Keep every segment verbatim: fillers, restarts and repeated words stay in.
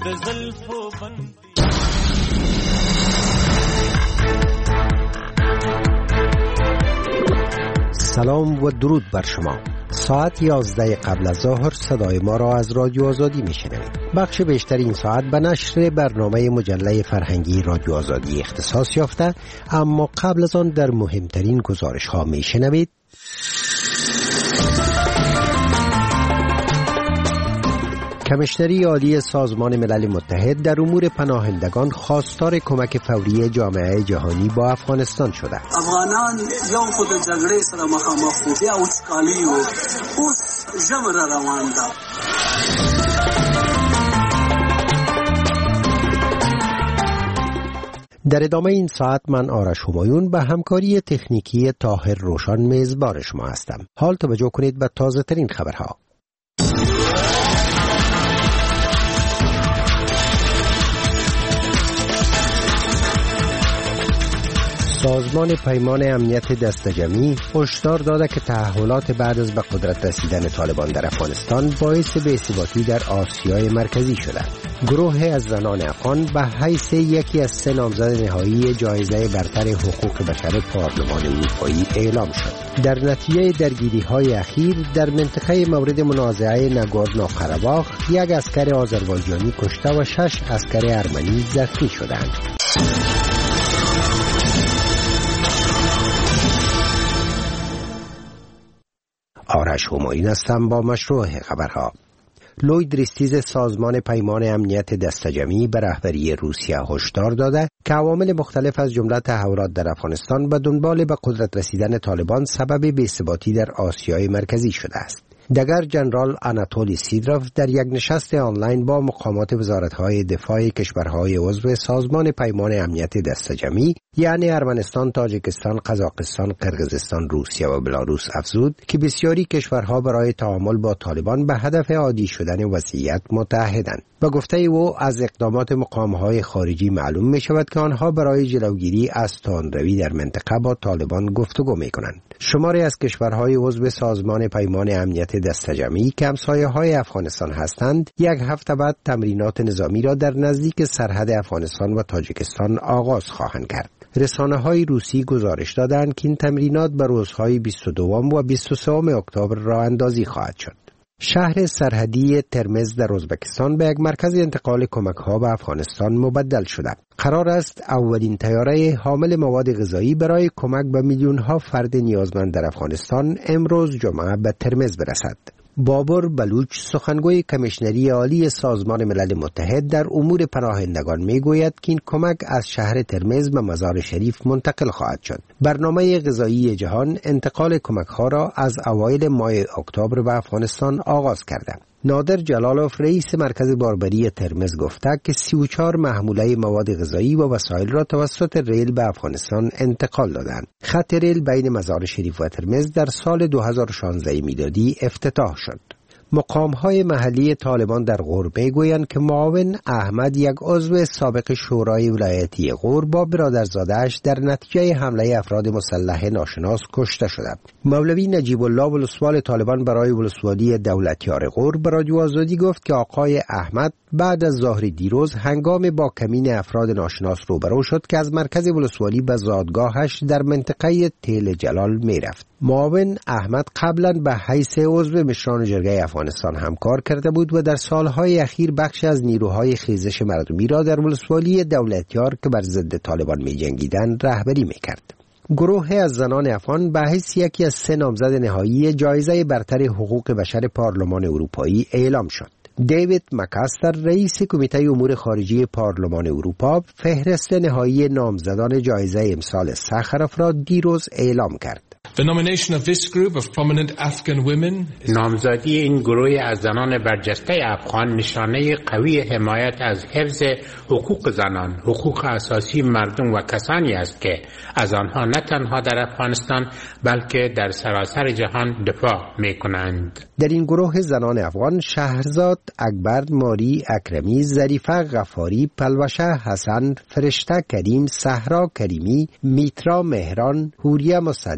سلام و درود بر شما. ساعت یازده قبل از ظهر صدای ما را از رادیو آزادی میشنوید. بخش بیشتر این ساعت به نشر برنامه مجله فرهنگی رادیو آزادی اختصاص یافته، اما قبل از آن در مهمترین گزارش ها میشنوید. کمیشنری عالی سازمان ملل متحد در امور پناهندگان خواستار کمک فوری جامعه جهانی با افغانستان شده است. افغانان یو خود جګړې سره مخامخ دي، بیا وچکالي و اوس ژوره روان ده. در ادامه این ساعت من آرش همایون به همکاری تکنیکی طاهر روشن میزبان شما هستم. حال توجه کنید به تازه ترین خبرها. سازمان پیمان امنیت دسته‌جمعی هشدار داده که تحولات بعد از به قدرت رسیدن طالبان در افغانستان باعث بی‌ثباتی در آسیای مرکزی شده. گروه از زنان افغان به حیث یکی از سه نامزد نهایی جایزه برتر حقوق بشر پارلمان اروپایی اعلام شد. در نتیجه درگیری‌های اخیر در منطقه مورد منازعه ناگورنو قره‌باخ یک اسکر آذربایجانی کشته و شش اسکر ارمنی زخمی شدند. آرش همایون هستم با مشروع خبرها. لوید ریستیز سازمان پیمان امنیت دسته‌جمعی به رهبری روسیه هشدار داده که عوامل مختلف از جمله تحولات در افغانستان به دنبال به قدرت رسیدن طالبان سبب بی‌ثباتی در آسیای مرکزی شده است. دگر جنرال آناتولی سیدروف در یک نشست آنلاین با مقامات وزارت‌های دفاع کشورهای عضو سازمان پیمان امنیت دسته‌جمعی یعنی ارمنستان، تاجیکستان، قزاقستان، قرقیزستان، روسیه و بلاروس افزود که بسیاری کشورها برای تعامل با طالبان به هدف عادی شدن وضعیت متحدند. با گفته او از اقدامات مقام‌های خارجی معلوم می‌شود که آنها برای جلوگیری از تندروی در منطقه با طالبان گفتگو می‌کنند. شماری از کشورهای عضو سازمان پیمان امنیت دسته‌جمعی که همسایه‌های افغانستان هستند، یک هفته بعد تمرینات نظامی را در نزدیک سرحد افغانستان و تاجیکستان آغاز خواهند کرد. رسانه‌های روسی گزارش دادند که این تمرینات به روزهای بیست و دو و بیست و سه اکتبر راه اندازی خواهد شد. شهر سرحدی ترمز در ازبکستان به یک مرکز انتقال کمک‌ها به افغانستان مبدل شده. قرار است اولین طیاره حامل مواد غذایی برای کمک به میلیون‌ها فرد نیازمند در افغانستان امروز جمعه به ترمز برسد. بابر بلوچ سخنگوی کمیشنری عالی سازمان ملل متحد در امور پناهندگان میگوید که این کمک از شهر ترمز به مزار شریف منتقل خواهد شد. برنامه غذایی جهان انتقال کمک‌ها را از اوایل ماه اکتبر به افغانستان آغاز کرده. نادر جلالوف رئیس مرکز باربری ترمز گفته که سی و چهار محموله مواد غذایی و وسایل را توسط ریل به افغانستان انتقال دادند. خط ریل بین مزار شریف و ترمز در سال دو هزار و شانزده میلادی افتتاح شد. مقام‌های محلی طالبان در غور میگویند که معاون احمد یک عضو سابق شورای ولایتی غور با برادرزاده‌اش در نتیجه حمله افراد مسلح ناشناس کشته شده. مولوی نجیب الله ولسوال طالبان برای ولسوالی دولتیار غور به رادیو آزادی گفت که آقای احمد بعد از ظهر دیروز هنگام با کمین افراد ناشناس روبرو شد که از مرکز ولسوالی به زادگاهش در منطقه تل جلال میرفت. معاون احمد قبلا به حیث عضو مشران جرگه افغانستان همکار کرده بود و در سالهای اخیر بخش از نیروهای خیزش مردمی را در ولسوالی دولتیار که بر ضد طالبان می جنگیدند رهبری می کرد. گروه از زنان افغان به حیث یکی از سه نامزد نهایی جایزه برتر حقوق بشر پارلمان اروپایی اعلام شد. دیوید مکاستر رئیس کمیته امور خارجی پارلمان اروپا فهرست نهایی نامزدان جایزه امسال ساخروف را دیروز اعلام کرد. The nomination of this group of prominent Afghan women نامزدی این گروه از زنان برجسته افغان نشانه قوی حمایت از حفظ حقوق زنان، حقوق اساسی مردم و کسانی است که از آنها نه تنها در افغانستان بلکه در سراسر جهان دفاع می‌کنند. در این گروه زنان افغان شهرزاد اکبر ماری اکرمی، ظریفه غفاری، پلوشه حسن، فرشته کریم، صحرا کریمی، میترا مهران، حوریه مصدق،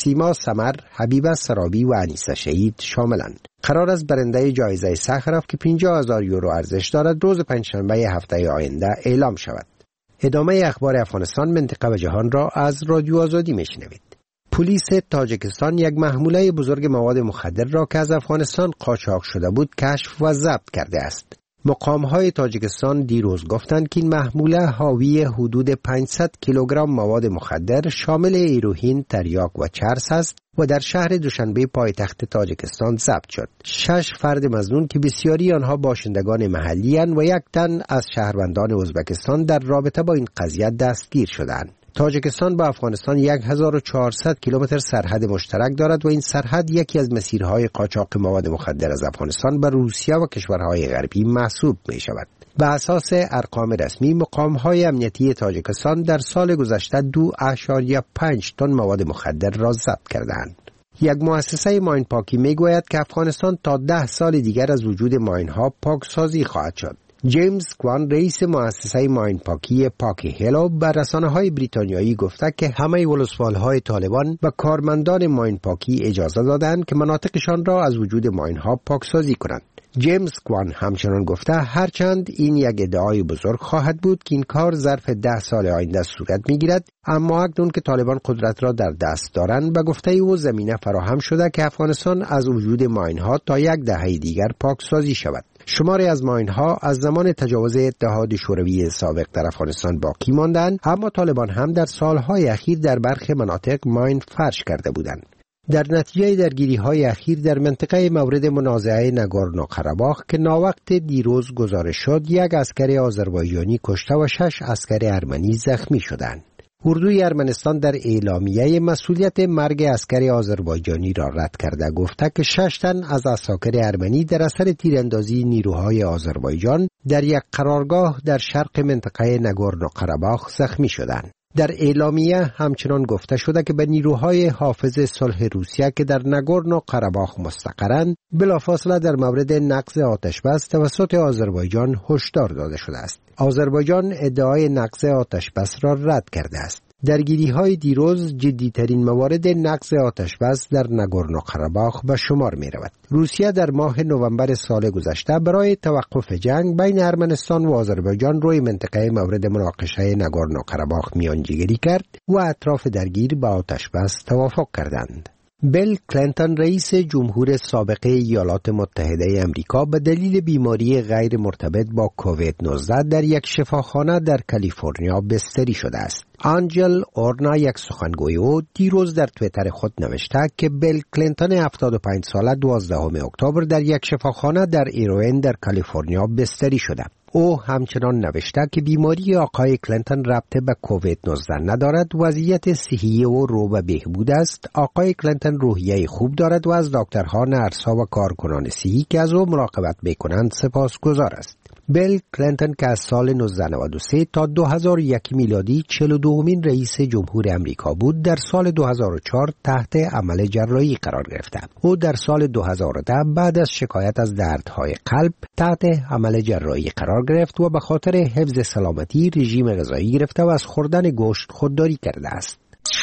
سیما سمر، حبیبه سرابی و انیسه شهید شاملند. قرار است برنده جایزه سخرف که پنجاه هزار یورو ارزش دارد روز پنجشنبه هفته آینده اعلام شود. ادامه اخبار افغانستان، منطقه و جهان را از رادیو آزادی میشنوید. پلیس تاجیکستان یک محموله بزرگ مواد مخدر را که از افغانستان قاچاق شده بود کشف و ضبط کرده است. مقام‌های تاجیکستان دیروز گفتند که این محموله حاوی حدود پانصد کیلوگرم مواد مخدر شامل هیروئین، تریاک و چرس است و در شهر دوشنبه پایتخت تاجیکستان ضبط شد. شش فرد مظنون که بسیاری آنها باشندگان محلی اند و یک تن از شهروندان ازبکستان در رابطه با این قضیه دستگیر شدند. تاجیکستان با افغانستان هزار و چهارصد کیلومتر سرحد مشترک دارد و این سرحد یکی از مسیرهای قاچاق مواد مخدر از افغانستان به روسیه و کشورهای غربی محسوب می شود. به اساس ارقام رسمی، مقام‌های امنیتی تاجیکستان در سال گذشته دو اشاریه پنج تن مواد مخدر را ضبط کردند. یک مؤسسه ماین پاکی می گوید که افغانستان تا ده سال دیگر از وجود ماین‌ها پاکسازی خواهد شد. جیمز کوان، رئیس مؤسسه ماین پاکی پاکی هلو، به رسانه‌های بریتانیایی گفته که همه ولسوال‌های طالبان و کارمندان ماین پاکی اجازه دادند که مناطقشان را از وجود ماین‌ها پاکسازی کنند. جیمز کوان همچنان گفته هرچند این یک ادعای بزرگ خواهد بود که این کار ظرف ده سال آینده صورت می‌گیرد، اما اکنون که طالبان قدرت را در دست دارند، به گفته او زمینه فراهم شده که افغانستان از وجود ماین‌ها تا یک دهه دیگر پاکسازی شود. شماری از ماین‌ها از زمان تجاوز اتحاد شوروی سابق در افغانستان باقی ماندند، اما طالبان هم در سالهای اخیر در برخی مناطق ماین فرش کرده بودند. در نتیجه درگیری‌های اخیر در منطقه مورد منازعه ناگورنو قره‌باخ که ناوقت دیروز گزارش شد، یک عسکر آذربایجانی کشته و شش عسکر ارمنی زخمی شدند. اردوی ارمنستان در اعلامیه مسئولیت مرگ عسکر آذربایجانی را رد کرده گفته که شش تن از عساکر ارمنی در اثر تیراندازی نیروهای آذربایجان در یک قرارگاه در شرق منطقه ناگورنو قره‌باخ زخمی شدند. در اعلامیه همچنان گفته شده که به نیروهای حافظ صلح روسیه که در ناگورنو قره‌باخ مستقرند بلافاصله در مورد نقض آتشبس توسط آذربایجان هشدار داده شده است. آذربایجان ادعای نقض آتشبس را رد کرده است. درگیری‌های دیروز جدی‌ترین موارد نقض آتشبس در ناگورنو قره‌باخ به شمار می‌رود. روسیه در ماه نوامبر سال گذشته برای توقف جنگ بین ارمنستان و آذربایجان روی منطقه مورد مناقشه ناگورنو قره‌باخ میانجیگری کرد و اطراف درگیر به آتشبس توافق کردند. بیل کلینتون، رئیس جمهور سابق ایالات متحده آمریکا، به دلیل بیماری غیر مرتبط با کووید نوزده در یک شفاخانه در کالیفرنیا بستری شده است. آنجل اورنا، یک سخنگوی او، دیروز در توییتر خود نوشته که بیل کلینتون هفتاد و پنج ساله دوازدهم اکتبر در یک شفاخانه در ایروین در کالیفرنیا بستری شده. او همچنان نوشته که بیماری آقای کلینتون ربط به کووید نوزده ندارد، وضعیت صحی او رو به بهبود است. آقای کلینتون روحیه خوب دارد و از دکترها، نرس‌ها و کارکنان صحی که از او مراقبت می‌کنند سپاسگزار است. بیل کلینتون که از سال نوزده نود و سه تا دو هزار و یک میلادی چهل و دومین رئیس جمهور امریکا بود، در سال دو هزار و چهار تحت عمل جراحی قرار گرفت. او در سال دو هزار و ده بعد از شکایت از دردهای قلب تحت عمل جراحی قرار گرفت و به خاطر حفظ سلامتی رژیم غذایی گرفته و از خوردن گوشت خودداری کرده است.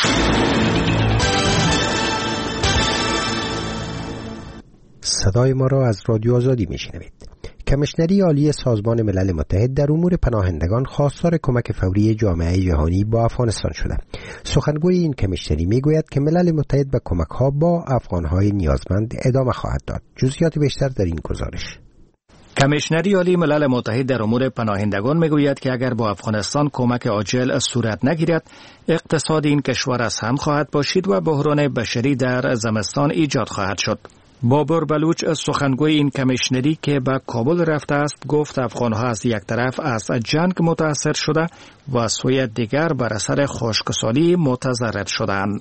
صدای ما را از رادیو آزادی میشنوید. کمیشنری عالی سازمان ملل متحد در امور پناهندگان خواستار کمک فوری جامعه جهانی با افغانستان شده. سخنگوی این کمیشنری میگوید که ملل متحد به کمک‌ها با افغان‌های نیازمند ادامه خواهد داد. جزئیات بیشتر در این گزارش. کمیشنری عالی ملل متحد در امور پناهندگان میگوید که اگر با افغانستان کمک عاجل صورت نگیرد، اقتصاد این کشور از هم خواهد پاشید و بحران بشری در زمستان ایجاد خواهد شد. بابر بلوچ، سخنگوی این کمیشنری که به کابل رفته است، گفت افغانها از یک طرف از جنگ متاثر شده و سوی دیگر بر اثر خشکسالی متضرر شدند.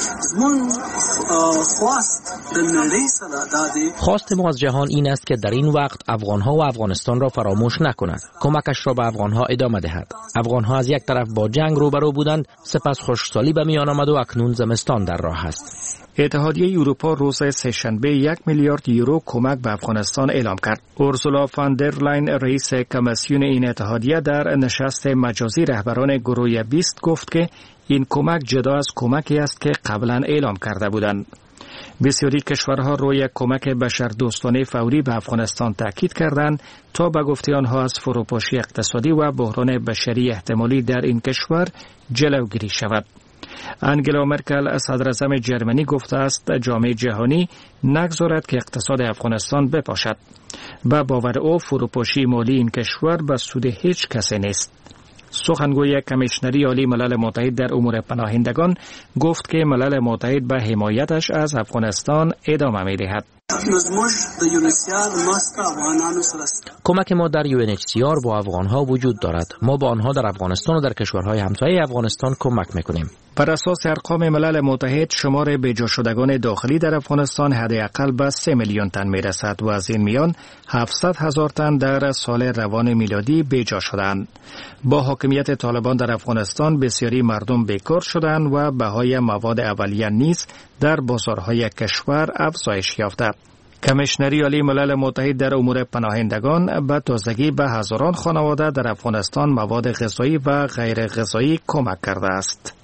خواست ما از جهان این است که در این وقت افغانها و افغانستان را فراموش نکند، کمکش را به افغانها ادامه دهد. افغانها از یک طرف با جنگ روبرو بودند، سپس خشکسالی به میان آمد و اکنون زمستان در راه است. اتحادیه اروپا روز سه‌شنبه یک میلیارد یورو کمک به افغانستان اعلام کرد. اورسولا فان در لاین رئیس کمیسیون این اتحادیه در نشست مجازی رهبران گروه بیست گفت که این کمک جدا از کمکی است که قبلا اعلام کرده بودند. بسیاری کشورها روی کمک بشردوستانه فوری به افغانستان تاکید کردند تا به گفته آنها از فروپاشی اقتصادی و بحران بشری احتمالی در این کشور جلوگیری شود. انگلا مرکل صدراعظم جرمنی گفته است جامعه جهانی نگذارد که اقتصاد افغانستان بپاشد. با باور او فروپاشی مالی این کشور به سود هیچ کسی نیست. سخنگوی کمیشنری عالی ملل متحد در امور پناهندگان گفت که ملل متحد به حمایتش از افغانستان ادامه می‌دهد. کمک ما در یو ان اچ سی آر با افغانها وجود دارد. ما با آنها در افغانستان و در کشورهای همسایه افغانستان کمک میکنیم. بر اساس ارقام ملل متحد شمار بیجا شدگان داخلی در افغانستان حداقل به سه میلیون تن میرسد و از این میان هفتصد هزار تن در سال روان میلادی بیجا شدند. با حاکمیت طالبان در افغانستان بسیاری مردم بیکار شدند و بهای مواد اولیه نیز در بازارهای کشور افزایش یافته. کمیشنری عالی ملل متحد در امور پناهندگان به تازگی به هزاران خانواده در افغانستان مواد غذایی و غیر غذایی کمک کرده است.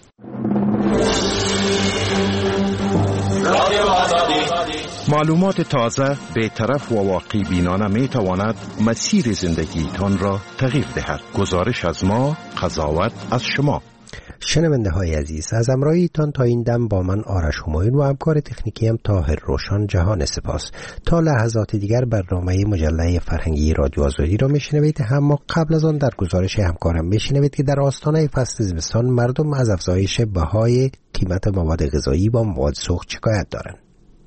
معلومات تازه، بی‌طرف و واقع بینانه می تواند مسیر زندگیتان را تغییر دهد. گزارش از ما، قضاوت از شما. شنونده های عزیز، از همراهیتان تا این دم با من آرش همایون و همکار تکنیکی هم طاهر روشن جهان سپاس. تا لحظات دیگر برنامه مجله فرهنگی رادیو آزادی را میشنوید. اما قبل از آن در گزارش همکارم میشنوید که در آستانه فصل زمستان مردم از افزایش بهای قیمت مواد غذایی با مواد سوخت شکایت دارند.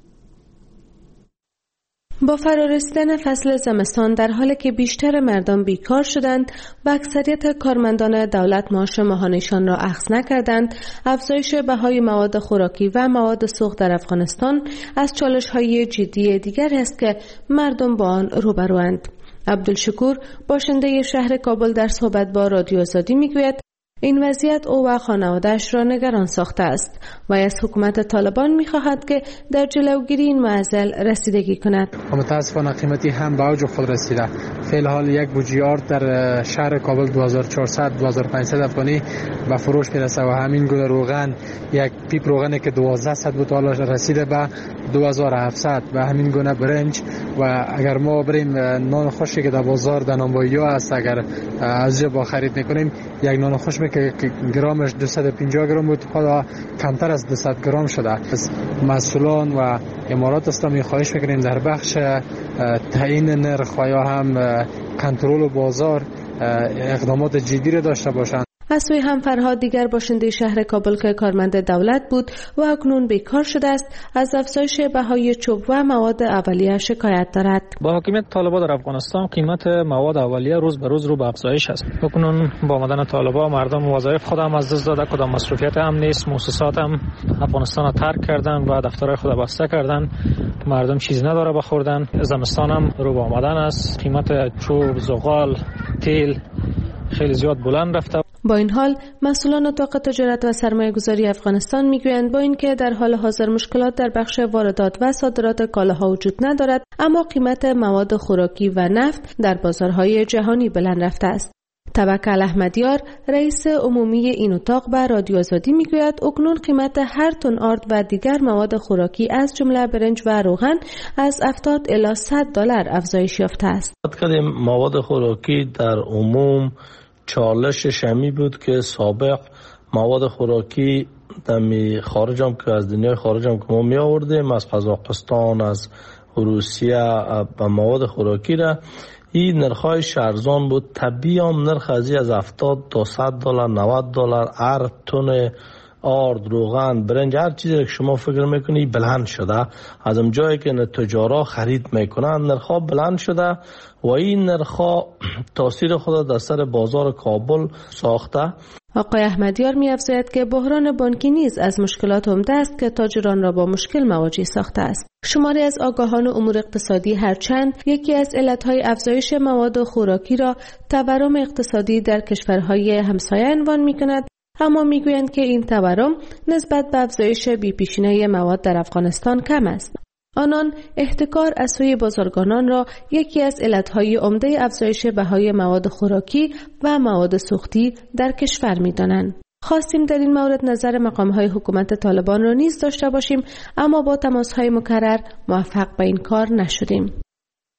با فرارسیدن فصل زمستان در حالی که بیشتر مردم بیکار شدند و اکثریت کارمندان دولت معاش ماهانه‌شان را اخذ نکردند، افزایش بهای مواد خوراکی و مواد سوخت در افغانستان از چالش‌های جدی دیگر است که مردم با آن روبروند. عبدالشکور باشنده شهر کابل در صحبت با رادیو آزادی میگوید این وضعیت او و خانواده‌اش را نگران ساخته است و از حکومت طالبان می‌خواهد که در جلوگیری این معضل رسیدگی کند. متاسفانه قیمتی هم به اوج خود رسیده. فعل حال یک بوجی آرد در شهر کابل دو هزار و چهارصد دو هزار و پانصد افغانی به فروش میرسه و همین گونه روغن، یک پیپ روغنی که دوازده صد بود حالا رسیده به دو هزار و هفتصد و همین گونه برنج. و اگر ما بریم نان خشکی که در بازار در نانوایی است اگر از با خرید میکنیم، یک نان خشک که گرامش دویست و پنجاه گرم بود حالا کمتر از دویست گرم شده. از مسئولان و امارات اسلامی خواهش میکنیم در بخش تعیین نرخ و یا هم کنترل بازار اقدامات جدی را داشته باشند. از سوی هم فرهاد دیگر باشنده شهر کابل که کارمند دولت بود و اکنون بیکار شده است، از افزایش بهای چوب و مواد اولیه شکایت دارد. با حاکمیت طالبان در افغانستان قیمت مواد اولیه روز به روز رو به افزایش است. اکنون با آمدن طالبان مردم وظایف خود هم از دست داده، کدام مصروفیت هم نیست، مؤسسات هم افغانستان را ترک کردن و دفترهای خود بسته کردن، مردم چیز نداره بخوردن. زمستان هم رو به آمدن است، قیمت چوب، زغال، تیل خیلی زیاد بلند رفته. با این حال مسئولان اتاق تجارت و سرمایه گذاری افغانستان میگویند با اینکه در حال حاضر مشکلات در بخش واردات و صادرات کالاها وجود ندارد، اما قیمت مواد خوراکی و نفت در بازارهای جهانی بلند رفته است. توکل احمدیار رئیس عمومی این اتاق به رادیو آزادی میگوید اکنون قیمت هر تن آرد و دیگر مواد خوراکی از جمله برنج و روغن از هفتاد الی صد دلار افزایش یافته است. مواد خوراکی در عموم چالش شمی بود که سابق مواد خوراکی دمی خارج هم که از دنیای خارج هم که ما می آوردیم از قزاقستان، از روسیه به مواد خوراکی را، این نرخ‌های ارزان بود. طبیعی هم نرخ از از هفتاد تا صد دلار، نود دلار هر تن آرد، روغن، برنج، هر چیزی که شما فکر میکنی بلند شده. از اون جایی که تجارا خرید میکنن نرخ‌ها بلند شده و این نرخ‌ها تاثیر خود در سر بازار کابل ساخته. آقای احمدیار می‌افزاید که بحران بانکی نیز از مشکلات عمده است که تاجران را با مشکل مواجه ساخته است. شماری از آگاهان امور اقتصادی هرچند یکی از علتهای افزایش مواد خوراکی را تورم اقتصادی در کشورهای همسایه عنوان می‌کند، اما میگویند که این تورم نسبت به افزایش بی‌پیشینه‌ی مواد در افغانستان کم است. آنان احتکار از سوی بازرگانان را یکی از علتهای عمده افزایش بهای مواد خوراکی و مواد سوختی در کشور می‌دانند. خواستیم در این مورد نظر مقام‌های حکومت طالبان را نیز داشته باشیم، اما با تماس‌های مکرر موفق به این کار نشدیم.